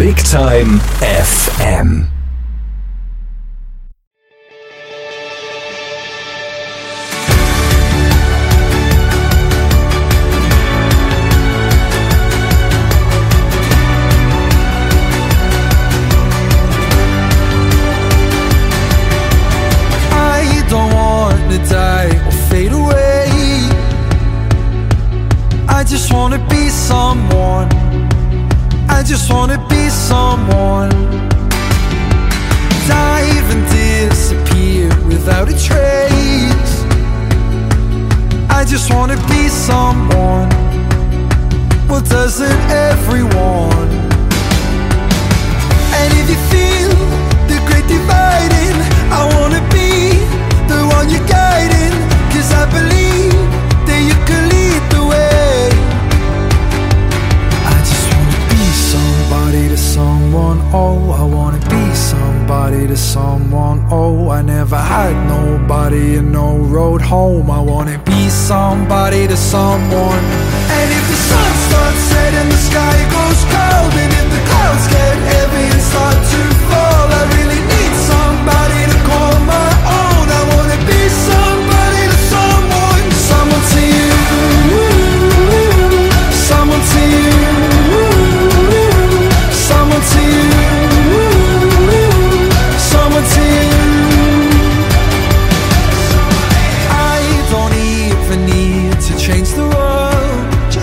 Big Time FM. I don't want to die or fade away. I just want to be someone. I just wanna be someone. Dive and disappear without a trace. I just wanna be someone. Well, doesn't everyone? And if you feel the great dividing, I wanna be the one you're guiding. 'Cause I believe that you can lead the way. Somebody to someone, oh, I wanna be somebody to someone, oh, I never had nobody and no road home. I wanna be somebody to someone. And if the sun starts setting, the sky goes cold, and if the clouds get heavy and start to fall, I really need somebody to call my own. I wanna be somebody to someone. Someone to you, someone to you, someone to you, someone to you. I don't even need to change the world.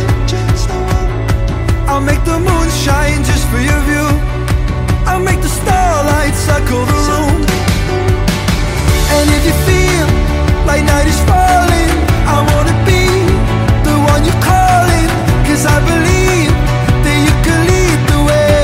I'll make the moon shine just for your view. I'll make the starlight circle the room. And if you feel like night is falling, I wanna be the one you're calling. 'Cause I believe that you can lead the way.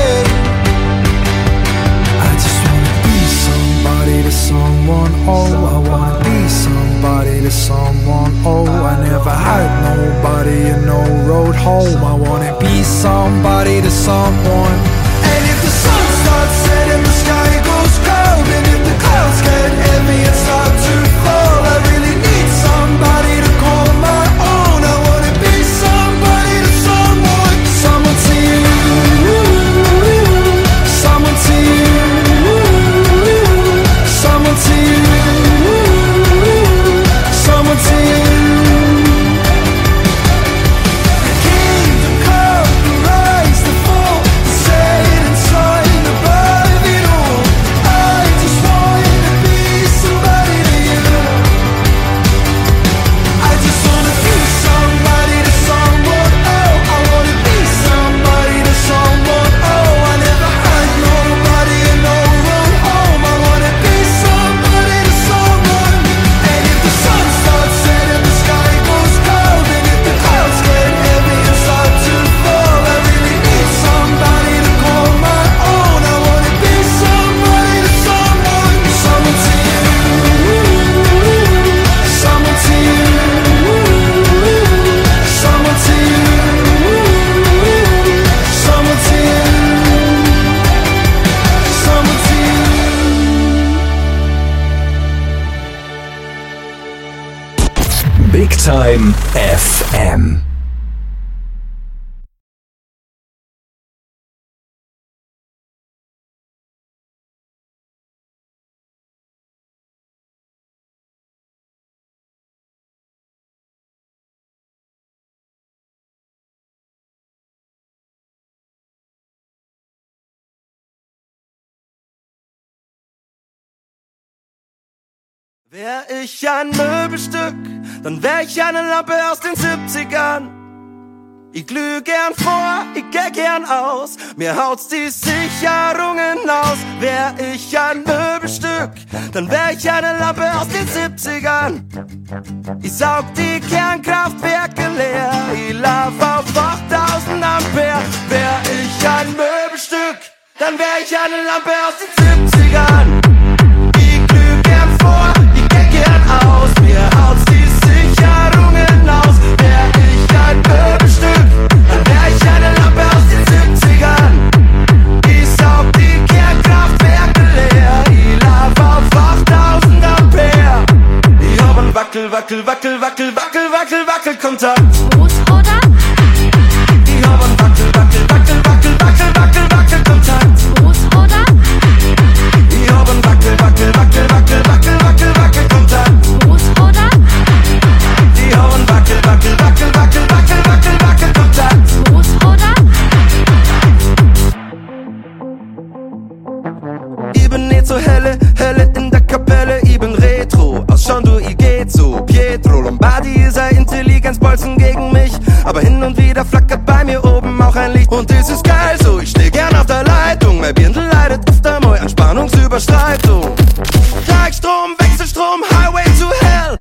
To someone, oh, I wanna be somebody to someone, oh, I never had nobody and no road home. I wanna be somebody to someone. And if the sun starts setting, the sky goes cold, and if the clouds get heavy and start to fall, I really need somebody to call my own. I wanna be somebody to someone. Someone to you, someone to you, someone to you, someone to you. The kingdom come, the rise, the fall, the set inside above it all. I just wanna be somebody to you. I just wanna be somebody to someone, oh, I wanna be somebody to someone, oh, I never had nobody and no road home. I wanna be somebody to someone. And if the sun starts setting, the sky goes cold, and if the clouds get heavy and start to fall, I really need somebody to call my own. I wanna be somebody to someone. Someone to you, someone to you, someone to you, someone to you, someone to you. Big Time FM. Wär ich ein Möbelstück, dann wär ich eine Lampe aus den 70ern. Ich glüh gern vor, ich geh gern aus, mir haut's die Sicherungen aus. Wär ich ein Möbelstück, dann wär ich eine Lampe aus den 70ern. Ich saug die Kernkraftwerke leer, ich lauf auf 8000 Ampere. Wär ich ein Möbelstück, dann wär ich eine Lampe aus den 70ern. Ich glüh gern vor, ich geh gern aus, mir haut's die Sicherungen aus. Wär ich ein Möbelstück, dann wär ich eine Lampe aus den 70ern. Ich saug die Kernkraftwerke leer, ich lauf auf 8000 Ampere. Ich hab ein Wackel-Kontakt. Gut, oder? Ich hab ein Wackel-Kontakt. Pietro Lombardi ist ein Intelligenzbolzen gegen mich. Aber hin und wieder flackert bei mir oben auch ein Licht. Und das ist geil so, ich steh gern auf der Leitung. Mein Birndl leidet öfter mal an Spannungsüberschreitung. Gleichstrom, Wechselstrom, Highway to Hell.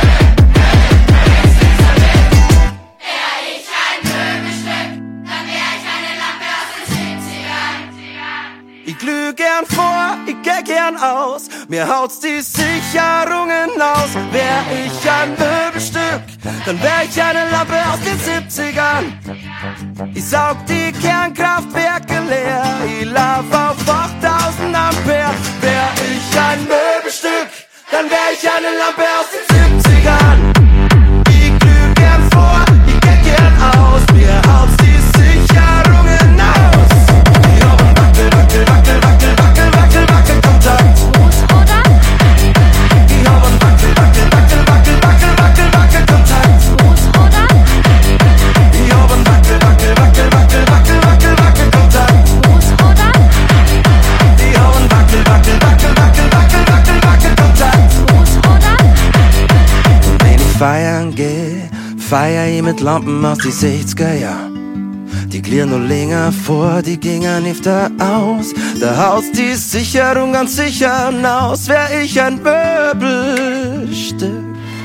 Ich glüh gern vor, ich geh gern aus, mir haut's die Sicherungen aus. Wär ich ein Möbelstück, dann wär ich eine Lampe aus den 70ern. Ich saug die Kernkraftwerke leer, ich lauf auf 8000 Ampere. Wär ich ein Möbelstück, dann wär ich eine Lampe aus den 70ern. Ich glüh gern vor, ich geh gern aus, mir haut's die Sicherungen aus. Wackel, wackel, wackel, wackel, wackel, wackel, Kontakt. Gut, oder? Ich hab einen Wackel, wackel, wackel, wackel, wackel, wackel, wackel, Kontakt. Gut, oder? Ich hab einen Wackel, wackel, wackel, wackel, wackel, wackel, wackel, Kontakt. Gut, oder? Ich hab einen Wackel, wackel, wackel, wackel, wackel, wackel, wackel, Kontakt. Gut, oder? Wenn ich feiern geh, feier ich mit Lampen aus die 60er Jahr. Die klirren nur länger vor, die gingen öfter aus. Da haust die Sicherung ganz sicher aus. Wär ich ein Möbelstück.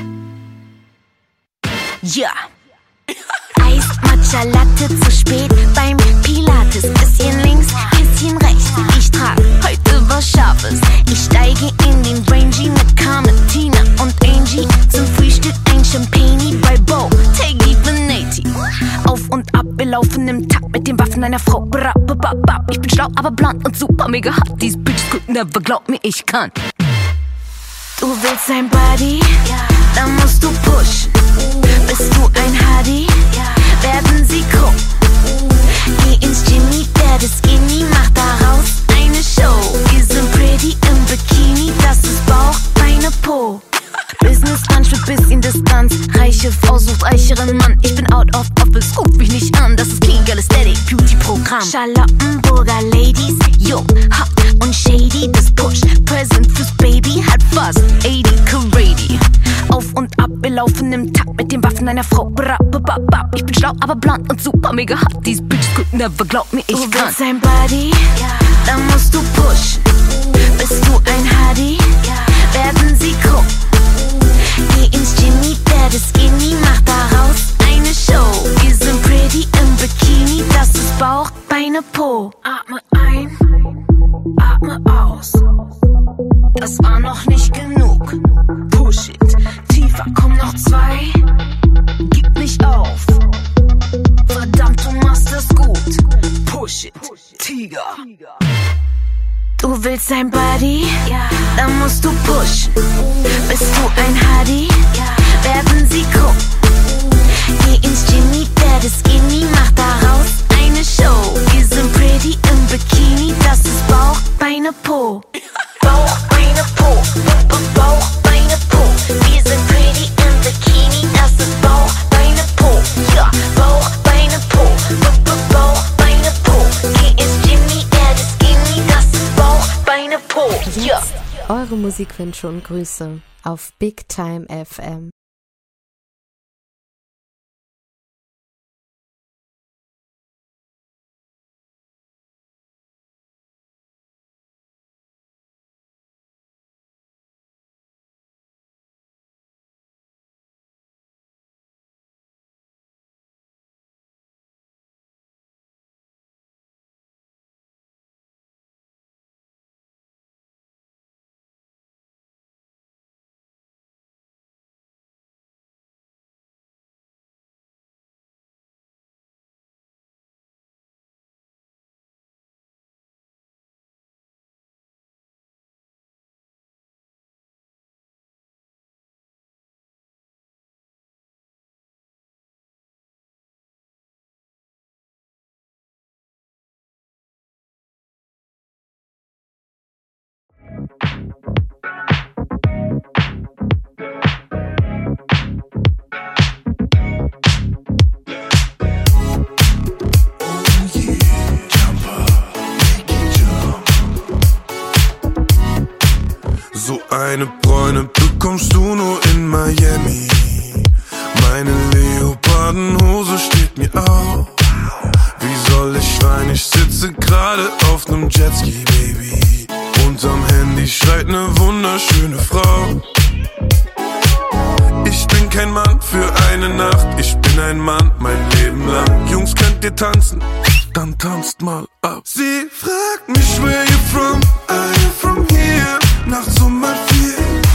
Ja. Eis, Matcha, Latte zu spät beim Pilates. Bisschen links, bisschen rechts. Ich trag heute was Scharfes. Ich steige in den Rangy mit Carmen, Tina und Angie. Zum Frühstück ein Champagne bei Bo, Teggy, Veneti. Auf und ab, wir laufen im Takt mit den Waffen einer Frau. Ich bin schlau, aber blond und super mega hot. These bitches could never, glaub mir, ich kann. Du willst ein Buddy? Dann musst du pushen. Bist du ein Hardy? Werden sie gucken. Geh ins Jimmy, werde skinny, mach daraus eine Show. Wir sind pretty im Bikini, das ist Bauch, Beine, Po. Business Lunch mit bisschen Distanz. Reiche Frau sucht reicheren Mann. Ich bin out of office, ruf mich nicht an. Das ist Clean Girl Aesthetic Beauty Programm. Charlottenburger Ladies, jung, hot und shady. Das Push, Present fürs Baby, hat fast 80 Karate. Auf und ab, wir laufen im Takt mit den Waffen einer Frau. Ich bin schlau, aber blond und super mega hot. These bitches could never, glaub mir, ich kann. Du willst ein Buddy? Dann musst du pushen. Bist du ein Hardy? Werden sie gucken. Geh ins Jimmy, werde skinny, mach daraus eine Show. Wir sind pretty im Bikini, das ist Bauch, Beine, Po. Atme ein, atme aus. Das war noch nicht genug. Push it, tiefer, komm noch 2. Gib nicht auf. Verdammt, du machst das gut. Push it, Tiger. Du willst ein Buddy? Dann musst du pushen. Bist du ein Hardy? Werden sie gucken. Geh ins Jimmy, werde skinny, mach daraus eine Show. Wir sind pretty im Bikini, das ist Bauch, Beine, Po. Bauch, Beine, Po. Bauch, Beine, Po. Wir sind pretty im Bikini, das ist Bauch, Beine, Po. Ja, Bauch, Beine, Po. Bauch, Beine, Po. Geh ins Jimmy, werde skinny, das ist Bauch, Beine, Po. Ja. Eure Musikwünsche und Grüße auf Big Time FM. So eine Bräune, kommst du nur in Miami. Meine Leopardenhose steht mir auf. Wie soll ich weinen? Ich sitze gerade auf nem Jetski, Baby. Unterm Handy schreit ne wunderschöne Frau. Ich bin kein Mann für eine Nacht, ich bin ein Mann mein Leben lang. Jungs, könnt ihr tanzen? Dann tanzt mal ab. Sie fragt mich, where you from? Are you from here? Nachts um 4.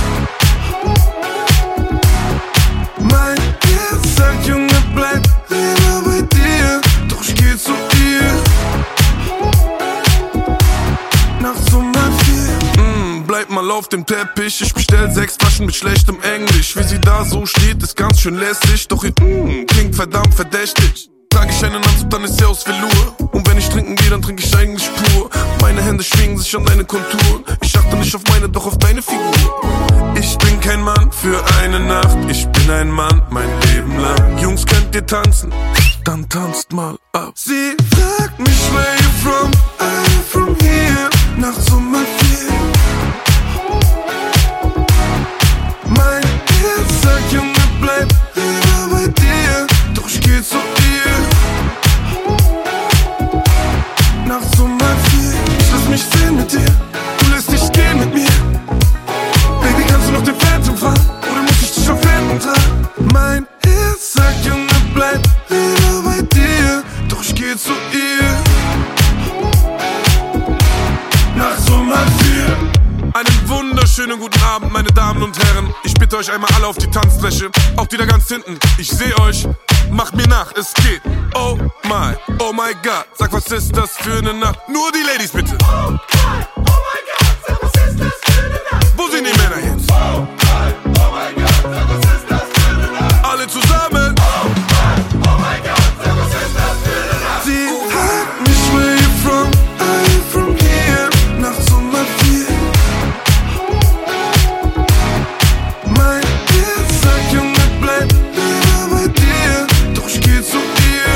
Mein Herz sagt, Junge, bleib lieber bei dir. Doch ich geh zu ihr. Nachts um 4. Bleib mal auf dem Teppich. Ich bestell 6 Flaschen mit schlechtem Englisch. Wie sie da so steht, ist ganz schön lästig. Doch ihr klingt verdammt verdächtig. Trag ich einen Anzug, dann ist sie aus Velour. Und wenn ich trinken gehe, dann trinke ich eigentlich pur. Meine Hände schwingen sich an deine Konturen. Ich achte nicht auf meine, doch auf deine Figur. Ich bin kein Mann für eine Nacht, ich bin ein Mann mein Leben lang. Jungs, könnt ihr tanzen? Dann tanzt mal ab. Sie fragt mich, where you from? Are you from here? Nachts um 4. Mein Herz sagt, Junge, bleib lieber bei dir. Doch ich geh zu ihr. Nachts um 4. Ich lass mich sehen mit dir. Du lässt dich gehen mit mir. Baby, kannst du noch den Phantom fahren? Oder muss ich dich auf Händen tragen? Mein Herz sagt, Junge, bleib lieber bei dir. Doch ich geh zu ihr. Nachts um 4. Einen wunderschönen guten Abend, meine Damen und Herren. Ich bitte euch einmal alle auf die Tanzfläche. Auch die da ganz hinten, ich seh euch. Macht mir nach, es geht. Oh my God. Sag, was ist das für eine Nacht? Nur die Ladies bitte. Oh my God, sag, was ist das für eine Nacht? Wo sind die Männer jetzt? Oh my God, sag, was ist das für eine Nacht? Alle zusammen. Oh my God, sag, was ist das für eine Nacht? Sie fragt mich, where you from? Are you from here? Nachts um 4. Mein Herz sagt, Junge, bleib lieber bei dir. Doch ich geh zu ihr.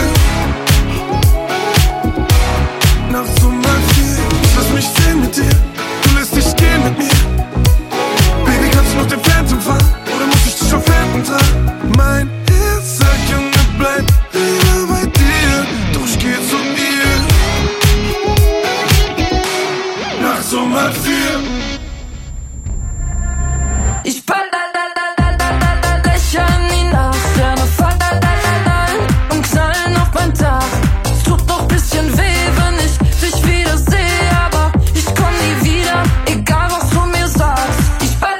Nachts um 4. Ich lass mich sehen mit dir. Du lässt dich gehen mit mir. Baby, kannst du noch den Phantom fahren? Oder muss ich dich auf Händen tragen? Mein Herz sagt, Junge, bleib lieber bei dir. Doch ich geh zu ihr. Nachts um 4. Ich ball Löcher in die Nacht, Sterne fallen und knallen auf mein Dach. Es tut noch bisschen weh, wenn ich dich wieder sehe, aber ich komm nie wieder, egal was du mir sagst. Ich ball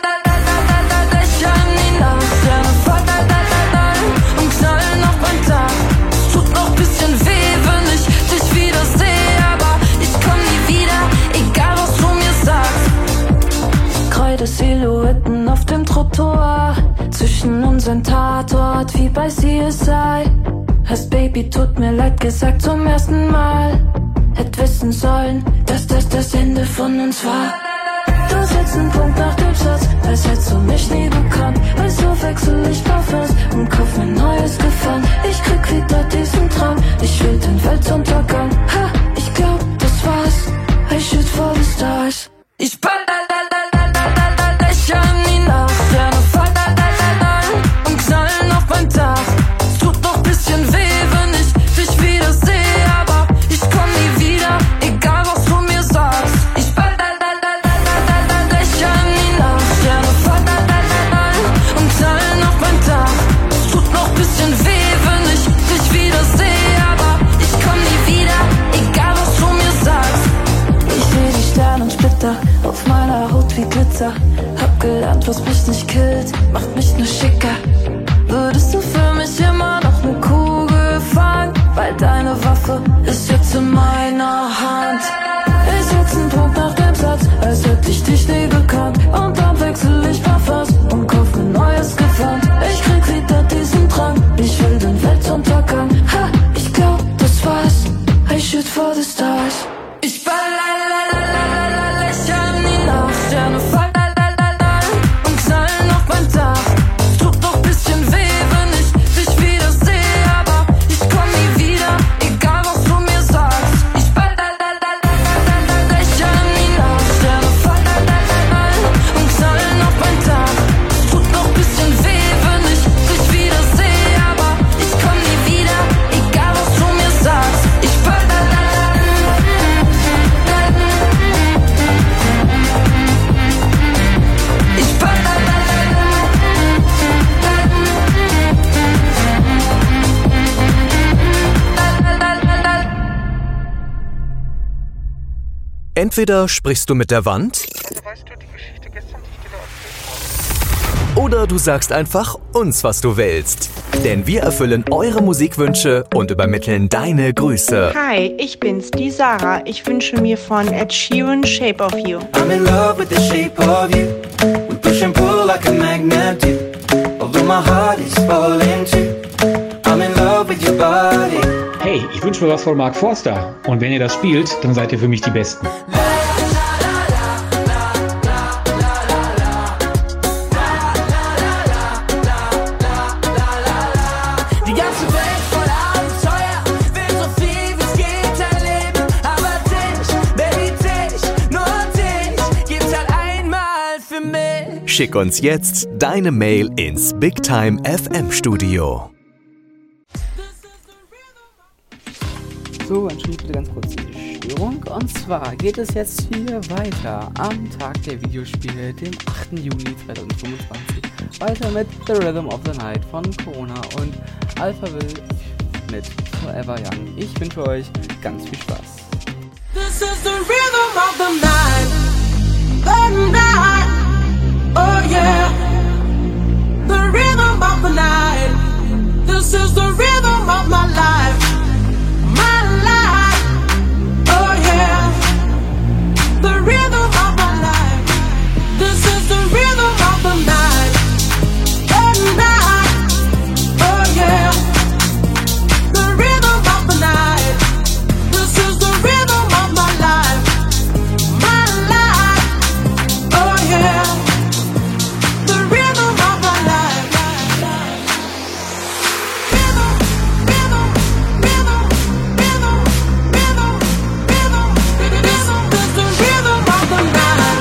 Löcher in die Nacht, Sterne fallen und knallen auf mein Dach. Es tut noch bisschen weh, wenn ich dich wieder sehe, aber ich komm nie wieder, egal was du mir sagst. Kreide Silhouetten auf dem Trottoir, zwischen unseren Tatort wie bei CSI. Hast Baby, tut mir leid gesagt zum ersten Mal. Hätt wissen sollen, dass das Ende von uns war. Du setzt einen Punkt nach dem Satz, als hättest du mich nie bekannt. Also wechsel ich Parfums und kauf mir neues Gefallen. Ich krieg wieder diesen Traum, ich will den Weltuntergang. Ha, ich glaub, das war's, I shoot for the stars. Ich ball Löcher in die Nacht, Sterne fallen und knallen auf mein Dach. Es tut noch bisschen weh, wenn ich dich wieder sehe, aber ich komm nie wieder, egal was du mir sagst. Ich ball Löcher in die Nacht, Sterne fallen und knallen auf mein Dach. Es tut noch bisschen weh, wenn ich dich wieder sehe, aber ich komm nie wieder, egal was du mir sagst. Ich seh die Sternensplitter auf meiner Haut wie Glitzer. Hab gelernt, was mich nicht killt, macht mich nur schicker. Würdest du für mich immer noch ne Kugel fangen? Weil deine Waffe ist jetzt in meiner Hand. Ich setz einen Punkt nach dem Satz, als hätte ich dich nie gekannt. Und dann wechsel ich Parfums und kauf mir neues Gewand. Ich krieg wieder diesen Drang, ich will den Weltuntergang. Ha, ich glaub, das war's, I shoot for the stars. Ich ball Löcher in die Nacht, Sterne fallen und knallen auf mein Dach. Es tut noch bisschen weh, wenn ich dich wieder sehe, aber ich komm nie wieder, egal was du mir sagst. Ich ball Entweder sprichst du mit der Wand, Weißt du, die Geschichte gestern, die ich dir da erzählt habe? oder du sagst einfach uns, was du willst. Denn wir erfüllen eure Musikwünsche und übermitteln deine Grüße. Hi, ich bin's, die Sarah. Ich wünsche mir von Ed Sheeran Shape of You. I'm in love with the shape of you. We push and pull like a magnet do. Although my heart is falling too. I'm in love with your body. Hey, ich wünsche mir was von Mark Forster. Und wenn ihr das spielt, dann seid ihr für mich die Besten. Die ganze Welt voller Abenteuer, will so viel wie's geht erleben. Aber dich, Baby, dich, nur dich, gibt's halt einmal für mich. Schick uns jetzt deine Mail ins Big Time FM Studio. So, entschuldigt bitte ganz kurz die Störung. Und zwar geht es jetzt hier weiter am Tag der Videospiele, dem 8. Juni 2025. Weiter mit The Rhythm of the Night von Corona und Alphaville mit Forever Young. Ich wünsche euch ganz viel Spaß. This is the rhythm of the night, oh yeah. The rhythm of the night, this is the rhythm of my life, oh yeah. The rhythm of my life, this is the rhythm of the night, oh yeah. The rhythm of the night, this is the rhythm of my life, oh yeah. The rhythm of my life. Rhythm, rhythm, rhythm, rhythm, rhythm, rhythm. This is the rhythm of the night.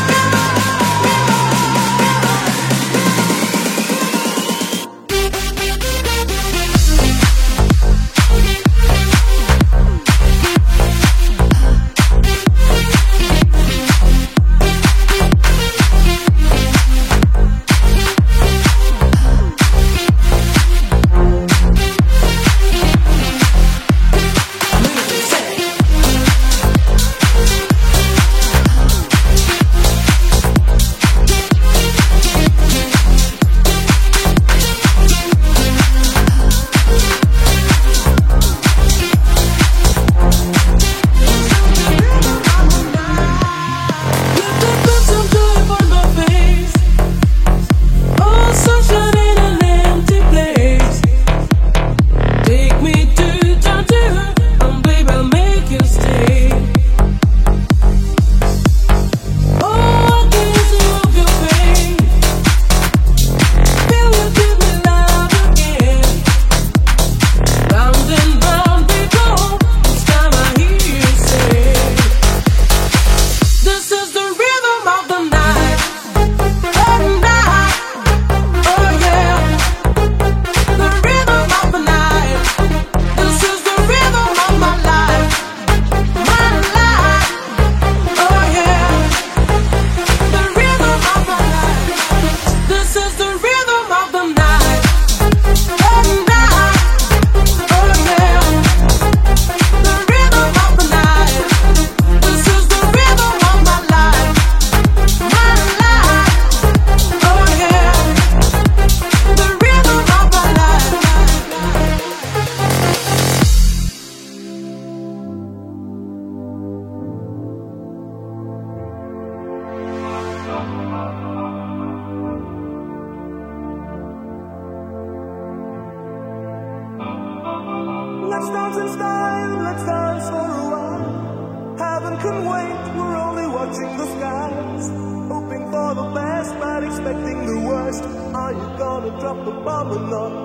Let's dance in style, let's dance for a while. Heaven can wait, we're only watching the skies. Hoping for the best, but expecting the worst. Are you gonna drop the bomb or not?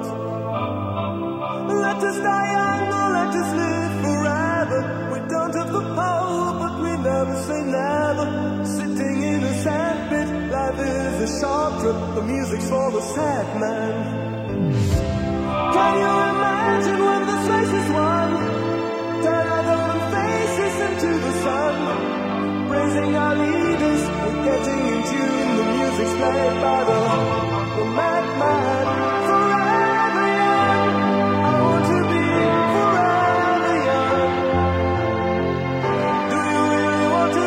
Let us die young or let us live forever. We don't have the power, but we never say never. Sitting in a sandpit, life is a short trip. The music's for the sad man. Can you imagine when this race is won? Turn our golden faces into the sun. Praising our leaders, we're getting in tune. The music's played by the madman. Forever young, I want to be forever young. Do you really want to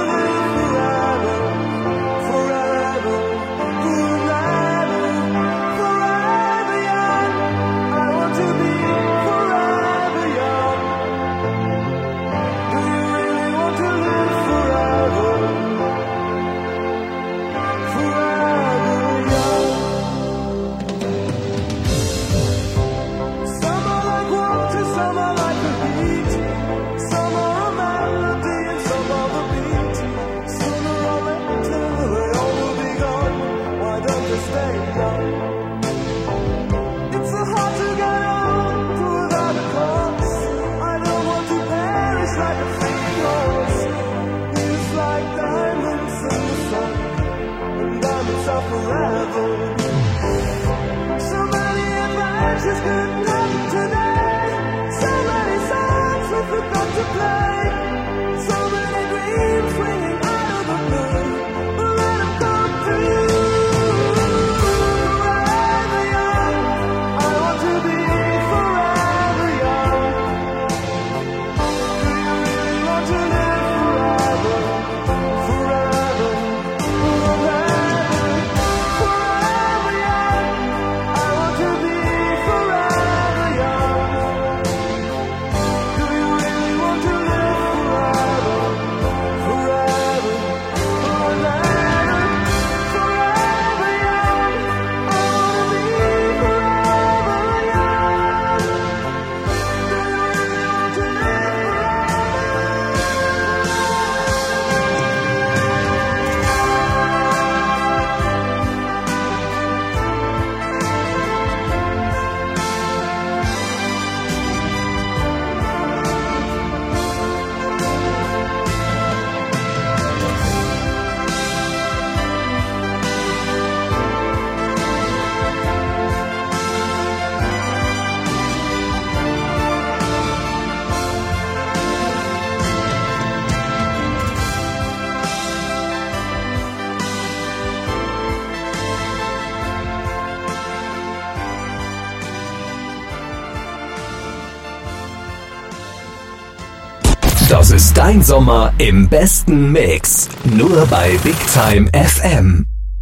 Das ist dein Sommer im besten Mix. Nur bei Big Time FM.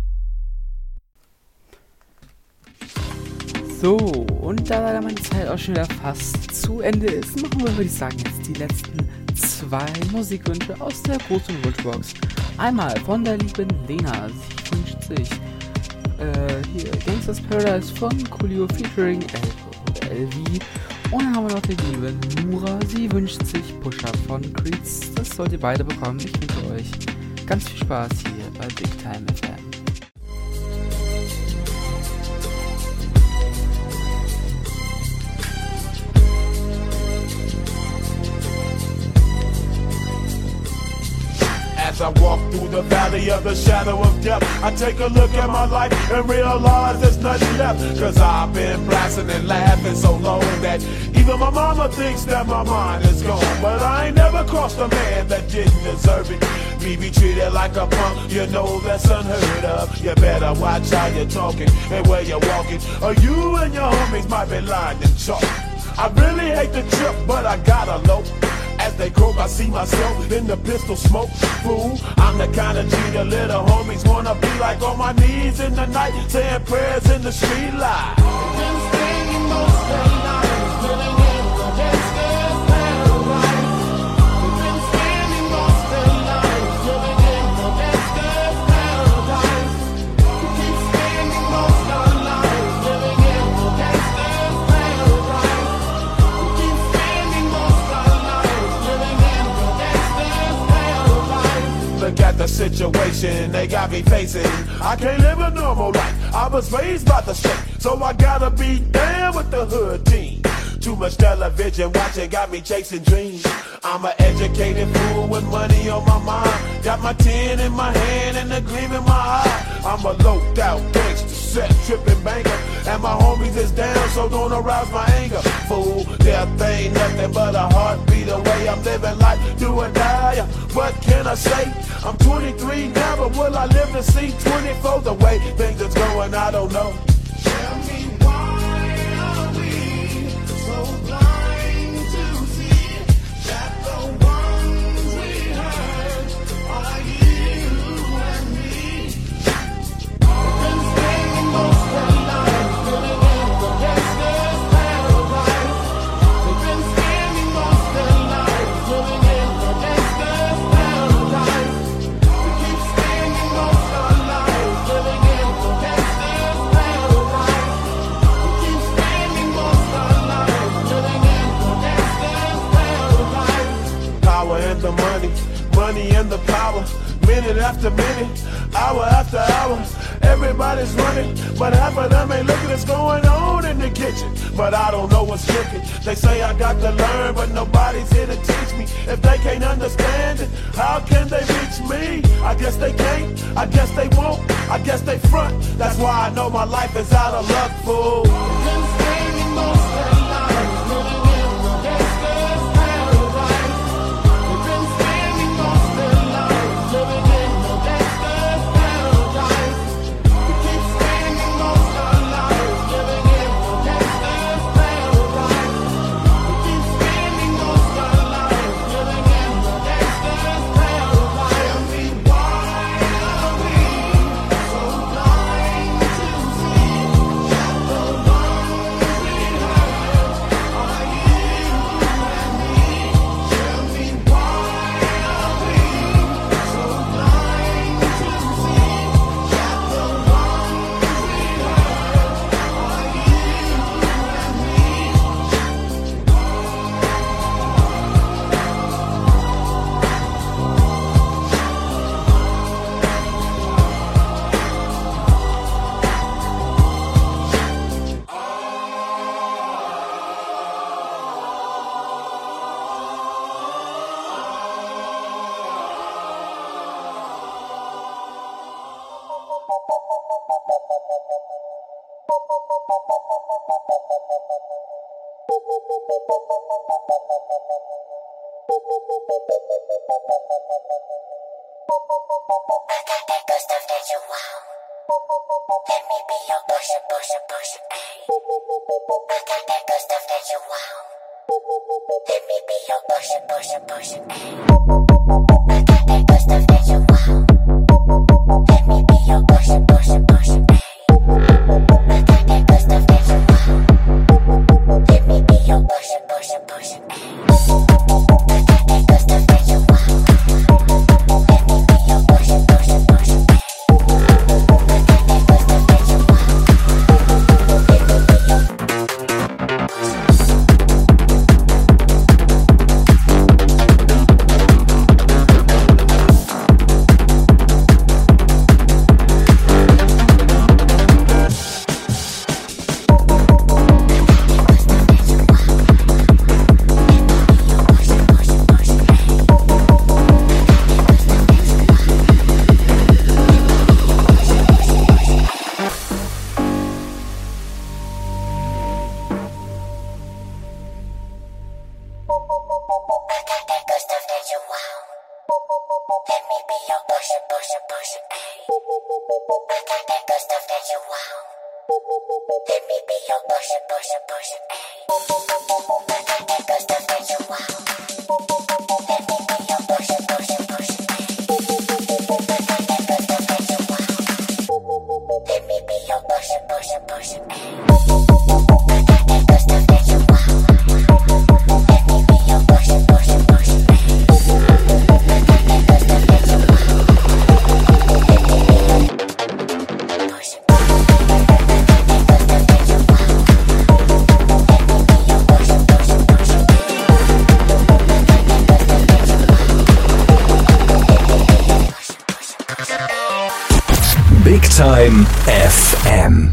So, und da leider meine Zeit auch schon wieder fast zu Ende ist, machen wir, würde ich sagen, jetzt die letzten 2 Musikwünsche aus der großen Wunschbox. Einmal von der lieben Lena. Sie wünscht sich hier Gangsters Paradise von Coolio featuring LV. Und dann haben wir noch die liebe Nura. Sie wünscht sich Push-Up von Creeds. Das sollt ihr beide bekommen. Ich wünsche euch ganz viel Spaß hier bei Big Time FM. As I walk through the valley of the shadow of death, I take a look at my life and realize there's nothing left. Cause I've been blasting and laughing so long that even my mama thinks that my mind is gone. But I ain't never crossed a man that didn't deserve it. Me be treated like a punk, you know that's unheard of. You better watch how you're talking and where you're walking, or you and your homies might be lying in chalk. I really hate the trip, but I gotta low. As they croak, I see myself in the pistol smoke. Fool, I'm the kind of G the little homies wanna be like, on my knees in the night, saying prayers in the street light. Been spending most of the night living in the gangster's paradise. Been spending most of the night living in the gangster's paradise. Keep spending most of the night living in the gangster's paradise. Keep spending most of the night. Look at the situation they got me facing. I can't live a normal life. I was raised by the state, so I gotta be down with the hood team. Too much television watching got me chasing dreams. I'm an educated fool with money on my mind. Got my tin in my hand and a gleam in my eye. I'm a loped out gangster, set tripping banker, and my homies is down, so don't arouse my anger. Fool, death ain't nothing but a heartbeat away. I'm living life, do or die. What can I say? I'm 23 now, but will I live to see 24? The way things is going, I don't know. Tell me why are we so blind to see that the ones we hurt are you and me? Been spending most of the night living in the gangster's paradise. They've been spending most of the night living in the gangster's paradise. We keep spending most of the night living in the gangster's paradise. We keep spending most of the night living in the gangster's paradise. Power and the money, money and the power. Minute after minute, hour after hour, everybody's running, but half of them ain't looking what's going on in the kitchen. But I don't know what's cooking. They say I got to learn, but nobody's here to teach me. If they can't understand it, how can they reach me? I guess they can't, I guess they won't, I guess they front. That's why I know my life is out of luck, fool. Been spending most of the night living in the gangster's paradise. We've been spending most of the night living in the gangster's paradise. We keep spending most of the night living in the gangster's paradise. We keep spending most of the night living in the gangster's paradise. Tell me why are we so blind to see that the ones we hurt are you and me? Tell me why are we so blind to see that the ones we hurt are you and me? I got that good stuff that you want. Let me be your pusher, pusher, pusher, ayy. I got that good stuff that you want. Let me be your portion, portion, portion, ayy. I got that good stuff that you want. Let me be your portion, portion, portion, ayy. I got that good stuff that you want. Let me be your portion, portion, portion, ayy. I got that good stuff that you want. Let me be your portion, portion, portion, ayy. I got that good stuff that you want. Let me be your Big Time FM.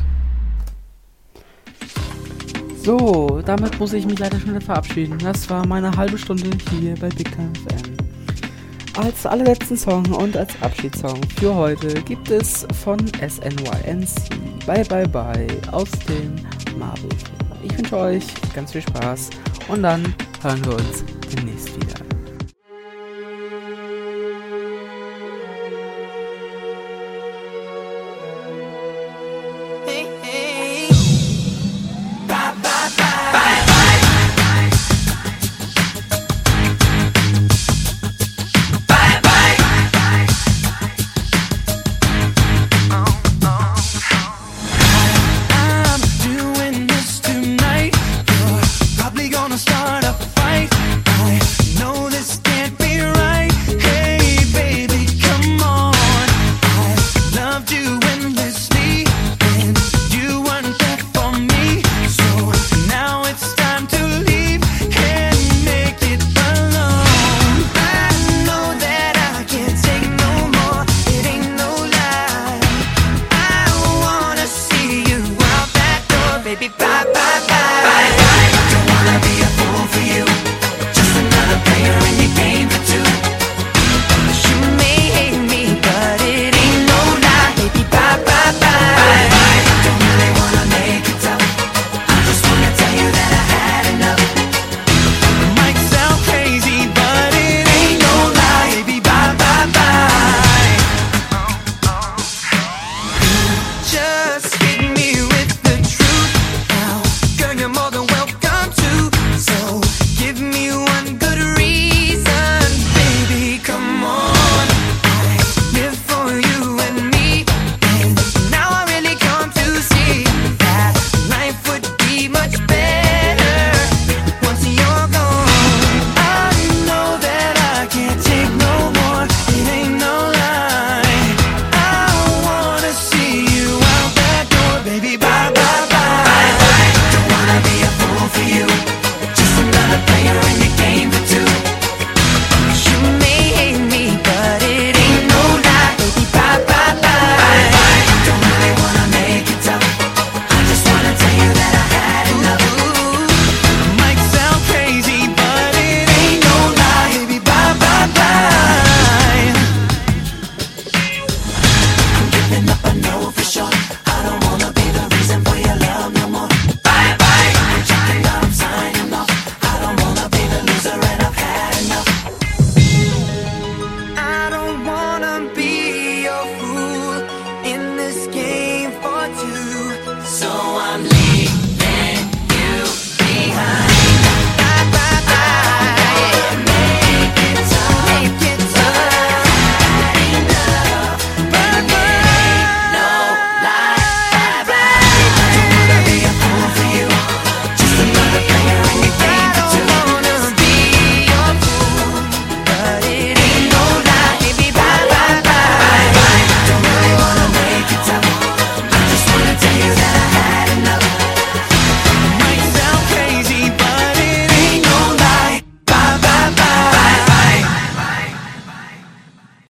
So, damit muss ich mich leider schon wieder verabschieden. Das war meine halbe Stunde hier bei Big Time FM. Als allerletzten Song und als Abschiedssong für heute gibt es von SNYNC Bye Bye Bye aus dem Marvel-Film. Ich wünsche euch ganz viel Spaß und dann hören wir uns demnächst wieder.